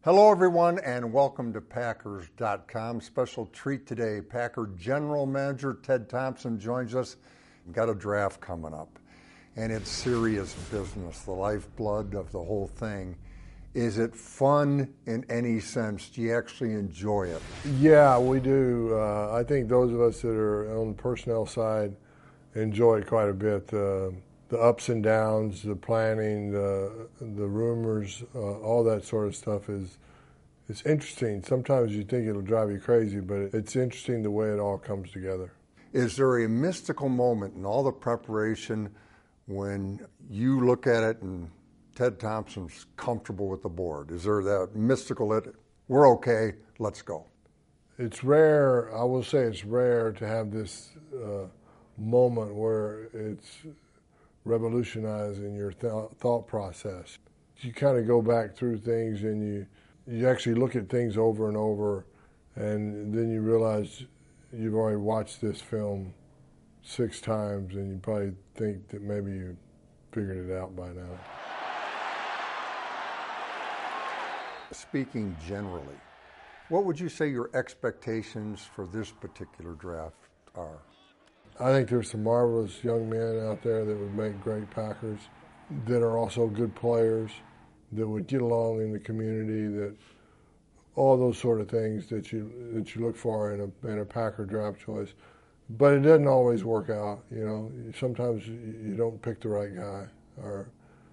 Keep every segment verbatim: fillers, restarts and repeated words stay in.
Hello, everyone, and welcome to Packers dot com. Special treat today. Packer General Manager Ted Thompson joins us. We've got a draft coming up, and it's serious business, the lifeblood of the whole thing. Is it fun in any sense? Do you actually enjoy it? Yeah, we do. Uh, I think those of us that are on the personnel side enjoy it quite a bit. Uh, the ups and downs, the planning, the the rumors, uh, all that sort of stuff is it's interesting. Sometimes you think it'll drive you crazy, but it's interesting the way it all comes together. Is there a mystical moment in all the preparation when you look at it and Ted Thompson's comfortable with the board? Is there that mystical, it, we're okay, let's go? It's rare, I will say it's rare to have this uh, moment where it's revolutionizing your th- thought process. You kind of go back through things and you you actually look at things over and over, and then you realize you've already watched this film six times and you probably think that maybe you figured it out by now. Speaking generally, what would you say your expectations for this particular draft are? I think there's some marvelous young men out there that would make great Packers, that are also good players, that would get along in the community, that all those sort of things that you that you look for in a in a Packer draft choice. But it doesn't always work out, you know. Sometimes you don't pick the right guy, or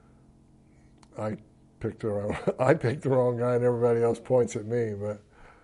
I picked the wrong I picked the wrong guy and everybody else points at me. But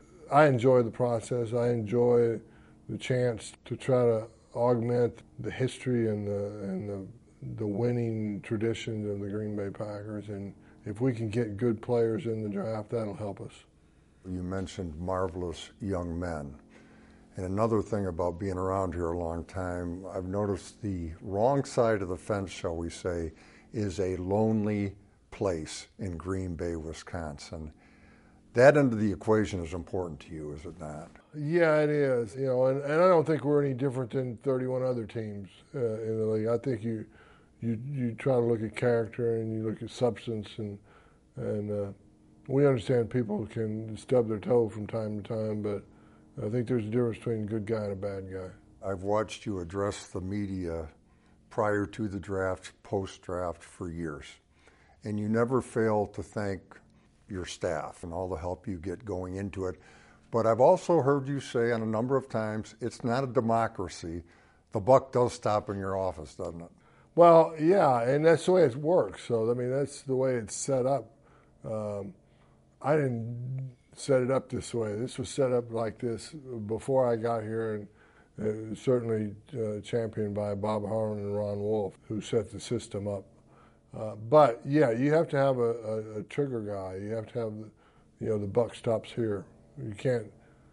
I enjoy the process. I enjoy the chance to try to augment the history and the and the the winning traditions of the Green Bay Packers, and if we can get good players in the draft, that'll help us. You mentioned marvelous young men. And another thing about being around here a long time, I've noticed the wrong side of the fence, shall we say, is a lonely place in Green Bay, Wisconsin. That end of the equation is important to you, is it not? Yeah, it is. You know, and, and I don't think we're any different than thirty-one other teams uh, in the league. I think you you you try to look at character and you look at substance, and and uh, we understand people can stub their toe from time to time, but I think there's a difference between a good guy and a bad guy. I've watched you address the media prior to the draft, post-draft for years, and you never fail to thank your staff and all the help you get going into it. But I've also heard you say on a number of times, it's not a democracy. The buck does stop in your office, doesn't it? Well, yeah, and that's the way it works. So, I mean, that's the way it's set up. Um, I didn't set it up this way. This was set up like this before I got here, and it was certainly uh, championed by Bob Harlan and Ron Wolf, who set the system up. Uh, but, yeah, you have to have a, a, a trigger guy. You have to have, the, you know, the buck stops here. You can't,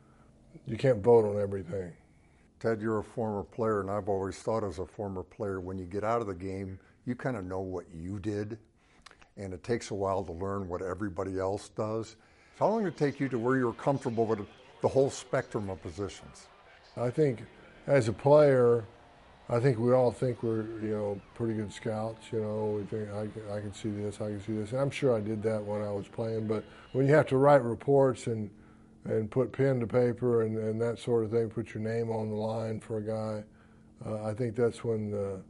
you can't vote on everything. Ted, you're a former player, and I've always thought as a former player, when you get out of the game, you kind of know what you did, and it takes a while to learn what everybody else does. How long did it take you to where you're comfortable with the whole spectrum of positions? I think as a player, I think we all think we're, you know, pretty good scouts. You know, we think I can, I can see this, I can see this. And I'm sure I did that when I was playing. But when you have to write reports and and put pen to paper and, and that sort of thing, put your name on the line for a guy, uh, I think that's when the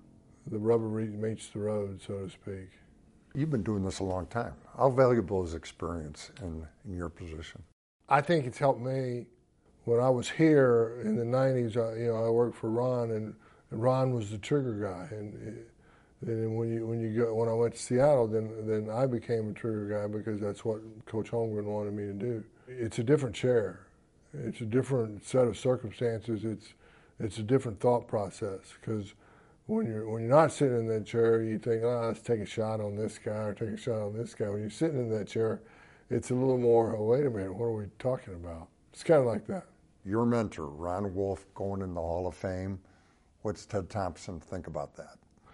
the rubber meets the road, so to speak. You've been doing this a long time. How valuable is experience in, in your position? I think it's helped me. When I was here in the nineties, I, you know, I worked for Ron, and Ron was the trigger guy. And then when you when you go when I went to Seattle, then then I became a trigger guy because that's what Coach Holmgren wanted me to do. It's a different chair. It's a different set of circumstances. It's it's a different thought process because when you're when you're not sitting in that chair, you think, oh, let's take a shot on this guy or take a shot on this guy. When you're sitting in that chair, it's a little more, oh, wait a minute, what are we talking about? It's kind of like that. Your mentor, Ron Wolf, going in the Hall of Fame. What's Ted Thompson think about that?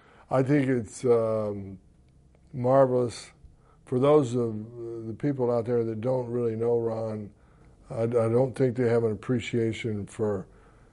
I think it's um, marvelous. For those of the people out there that don't really know Ron, I, I don't think they have an appreciation for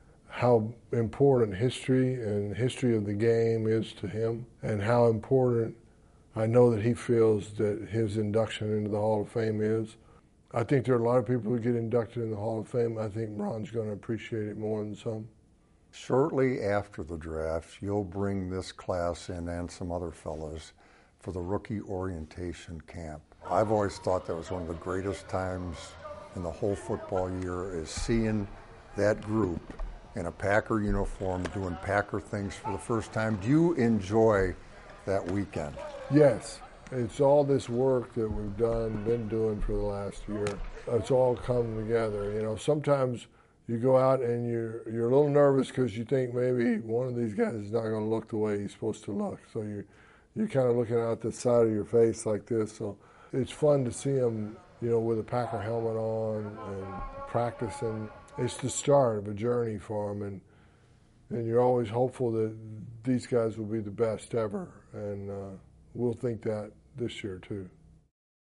how important history and history of the game is to him, and how important I know that he feels that his induction into the Hall of Fame is. I think there are a lot of people who get inducted in the Hall of Fame. I think Ron's going to appreciate it more than some. Shortly after the draft, you'll bring this class in and some other fellows for the rookie orientation camp. I've always thought that was one of the greatest times in the whole football year, is seeing that group in a Packer uniform doing Packer things for the first time. Do you enjoy that weekend? Yes. It's all this work that we've done, been doing for the last year. It's all come together. You know, sometimes you go out and you're, you're a little nervous because you think maybe one of these guys is not going to look the way he's supposed to look. So you're, you're kind of looking out the side of your face like this. So it's fun to see him, you know, with a Packer helmet on and practicing. It's the start of a journey for him, and and you're always hopeful that these guys will be the best ever, and uh, we'll think that this year too.